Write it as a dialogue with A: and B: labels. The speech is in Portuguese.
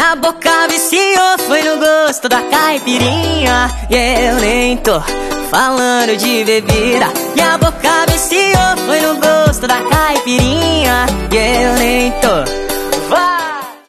A: Minha boca viciou, foi no gosto da caipirinha. E eu nem tô falando de bebida. Minha boca viciou, foi no gosto da caipirinha. E eu nem tô. Vai!